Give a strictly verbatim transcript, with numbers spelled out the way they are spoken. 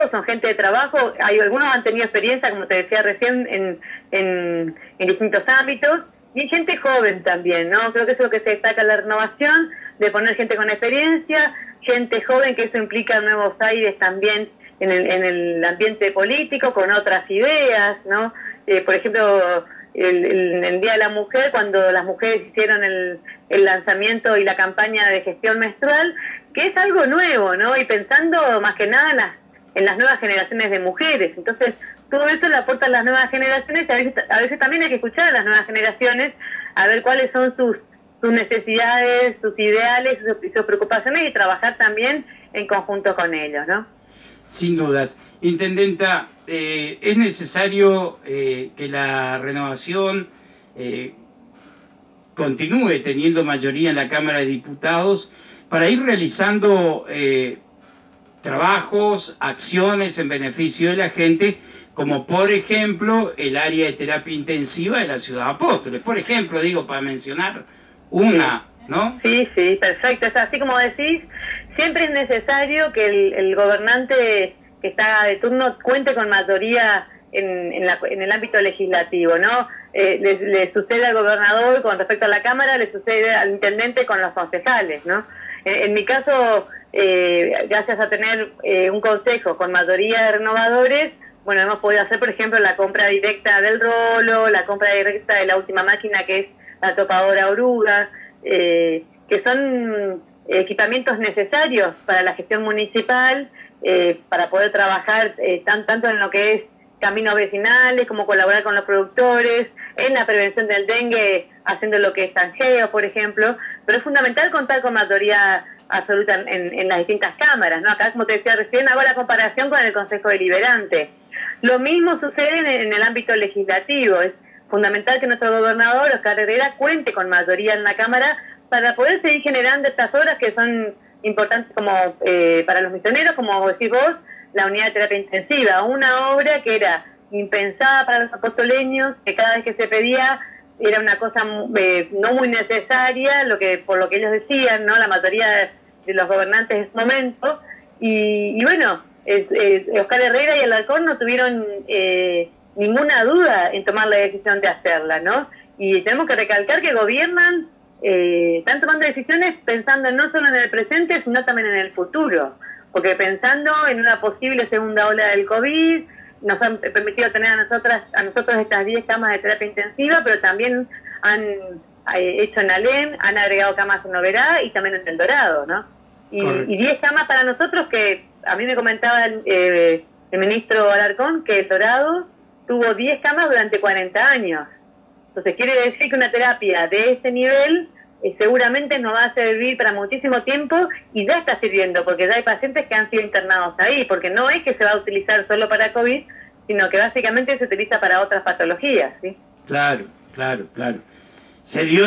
son gente de trabajo, hay algunos han tenido experiencia, como te decía recién, en, en, en distintos ámbitos, y hay gente joven también, ¿no? Creo que eso es lo que se destaca en la renovación, de poner gente con experiencia, gente joven, que eso implica nuevos aires también en el, en el ambiente político, con otras ideas, ¿no? Eh, por ejemplo, el, el, el Día de la Mujer, cuando las mujeres hicieron el, el lanzamiento y la campaña de gestión menstrual, que es algo nuevo, ¿no? Y pensando más que nada en las, en las nuevas generaciones de mujeres. Entonces, todo eso le aporta a las nuevas generaciones, y a veces, a veces también hay que escuchar a las nuevas generaciones, a ver cuáles son sus, sus necesidades, sus ideales, sus, sus preocupaciones, y trabajar también en conjunto con ellos, ¿no? Sin dudas. Intendenta, eh, es necesario eh, que la renovación eh, continúe teniendo mayoría en la Cámara de Diputados para ir realizando eh, trabajos, acciones en beneficio de la gente, como por ejemplo el área de terapia intensiva de la Ciudad de Apóstoles. Por ejemplo, digo, para mencionar una, ¿no? Sí, sí, perfecto. Es así como decís, siempre es necesario que el, el gobernante que está de turno cuente con mayoría en, en, la, en el ámbito legislativo, ¿no? Eh, le, le sucede al gobernador con respecto a la Cámara, le sucede al intendente con los concejales, ¿no? En, en mi caso, eh, gracias a tener eh, un consejo con mayoría de renovadores, bueno, hemos podido hacer, por ejemplo, la compra directa del rolo, la compra directa de la última máquina, que es la topadora oruga, eh, que son equipamientos necesarios para la gestión municipal, eh, para poder trabajar eh, tan, tanto en lo que es caminos vecinales, como colaborar con los productores, en la prevención del dengue, haciendo lo que es Tangeo, por ejemplo, pero es fundamental contar con mayoría absoluta en, en las distintas cámaras, ¿no? Acá, como te decía recién, hago la comparación con el Consejo Deliberante. Lo mismo sucede en, en el ámbito legislativo. Es fundamental que nuestro gobernador, Oscar Herrera, cuente con mayoría en la Cámara para poder seguir generando estas obras que son importantes como eh, para los misioneros, como decís vos, la unidad de terapia intensiva, una obra que era impensada para los apostoleños, que cada vez que se pedía era una cosa eh, no muy necesaria, lo que por lo que ellos decían, ¿no? La mayoría de, de los gobernantes en ese momento, y, y bueno, es, es, Oscar Herrera y Alarcón no tuvieron eh, ninguna duda en tomar la decisión de hacerla, ¿no? Y tenemos que recalcar que gobiernan, eh, están tomando decisiones pensando no solo en el presente, sino también en el futuro, porque pensando en una posible segunda ola del COVID, nos han permitido tener a nosotras, a nosotros estas diez camas de terapia intensiva, pero también han eh, hecho en Alem, han agregado camas en Noverá y también en El Dorado, ¿no? Y, y diez camas para nosotros, que a mí me comentaba el, eh, el ministro Alarcón que El Dorado tuvo diez camas durante cuarenta años. Entonces quiere decir que una terapia de ese nivel eh, seguramente nos va a servir para muchísimo tiempo, y ya está sirviendo, porque ya hay pacientes que han sido internados ahí, porque no es que se va a utilizar solo para COVID, sino que básicamente se utiliza para otras patologías, ¿sí? Claro, claro, claro. Se dio